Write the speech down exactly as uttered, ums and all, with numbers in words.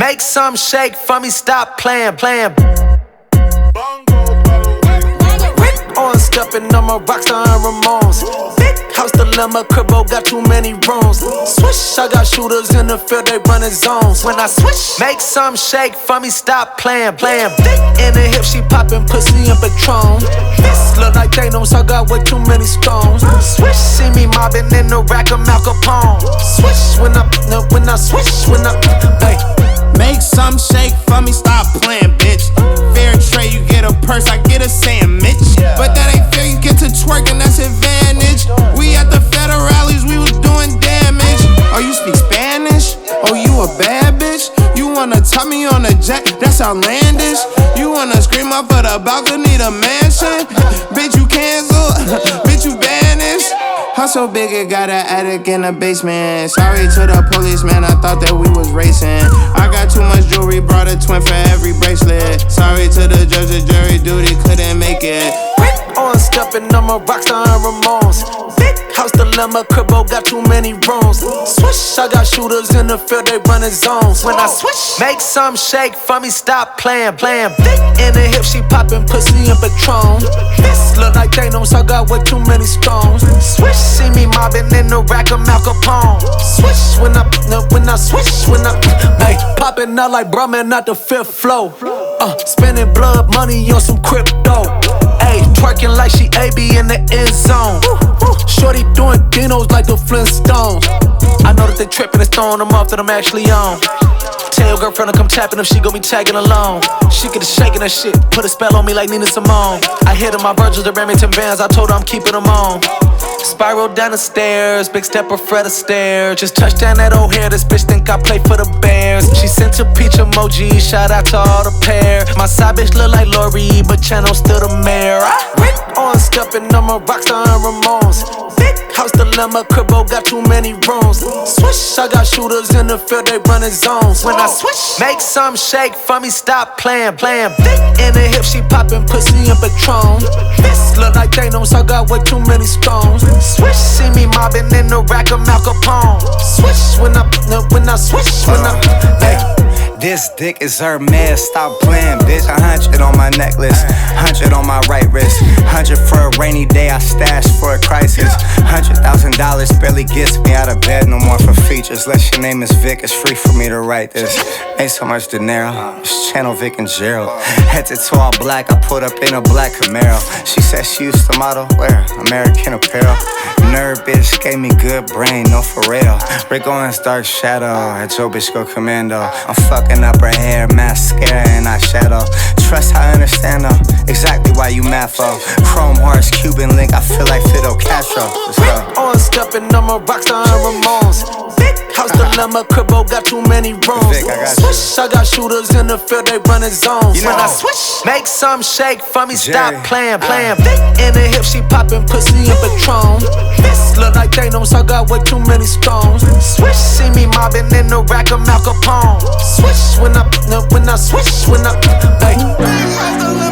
Make some shake for me, stop playing, playing. Rick on stepping on my Rockstar and Ramones. Big house dilemma, cribbo got too many rooms. Swish, I got shooters in the field, they running zones. When I switch, make some shake for me, stop playing, playing. Thick in the hip, she popping pussy and Patron. This look like Thanos, I got way too many stones. Swish, see me mobbing in the rack of Mal Capone. Swish, when I, when I switch, when I, hey. Make some shake for me, stop playing, bitch. Fair trade, you get a purse, I get a sandwich. But that ain't fair, you get to twerking, that's advantage. We at the federal rallies, we was doing damage. Oh, you speak Spanish? Oh, you a bad bitch? You wanna top me on a jet? That's outlandish. You wanna scream up for the balcony, the mansion? Bitch, you cancel. Bitch, you banished. I'm so big, it got an attic in the basement. Sorry to the policeman, I thought that we was racing. I got too much jewelry, brought a twin for every bracelet. Sorry to the judge, the jury duty couldn't make it. Rick on stepping on my Rockstar and Ramones. Big house dilemma, cribbo got too many rooms. Swish, I got shooters in the field, they running zones. When I switch, make some shake for me, stop playing, playing. Thick in the hip, she popping pussy and Patron. This look like Thanos, I got way too many stones. Swish, see me mobbing in the rack of Mal Capone. Swish, when I, when I switch, when I, hey, popping out like Brahman, not the fifth flow. Uh, spending blood money on some crypto. Ayy, twerking like she A B in the end zone. Shorty doing dinos like the Flintstones. I know that they tripping and throwing them off that I'm actually on. Tell your girlfriend to come tapping if she gon' be tagging along. She get to shaking her shit, put a spell on me like Nina Simone. I hit her my Virgils, the Remington bands, I told her I'm keeping them on. Spiral down the stairs, big stepper Fred Astaire. Just touched down that old hair, this bitch think I play for the Bears. She sent a peach emoji, shout out to all the pair. My side bitch look like Lori, but Channel still the mayor. Rick on stepping on my Rockstar and Ramones. Big house dilemma, cribbo got too many rooms. Swish, I got shooters in the field, they running zones. When I switch, make some shake for me, stop playing, playing. Thick in the hip, she popping pussy and Patron. This look like Thanos, I got way too many stones. Swish, see me mobbing in the rack of Mal Capone. Swish, when I, when I switch, when I, hey. This dick is her man, stop playing, bitch. A hundred on my necklace, hundred on my right wrist, hundred for a rainy day, I stashed for a crisis. Hundred thousand dollars barely gets me out of bed no more for features. Unless your name is Vic, it's free for me to write this. Ain't so much dinero, it's Channel Vic and Gerald. Head to toe all black, I pulled up in a black Camaro. She said she used to model, where? American Apparel. Nerd bitch gave me good brain, no for real. Rick Owens dark shadow, at Joe bitch go commando. I'm fucking up her hair, mascara and eyeshadow. Trust I understand though, exactly why you mad for. Chrome horse, Cuban link, I feel like Fidel Castro. Rick on stepping on my Rockstar and Ramones. Big house dilemma, cribbo got too many rooms. Vic, I got Swish, I got shooters in the field, they running zones. You know. When I switch, make some shake for me, Jerry. stop playing, playing. Thick in the hip, she popping pussy and Patron. This look like Thanos, I got way too many stones. Swish, see me mobbing in the rack of Mal Capone. Swish, when I, when I switch, when I, hey.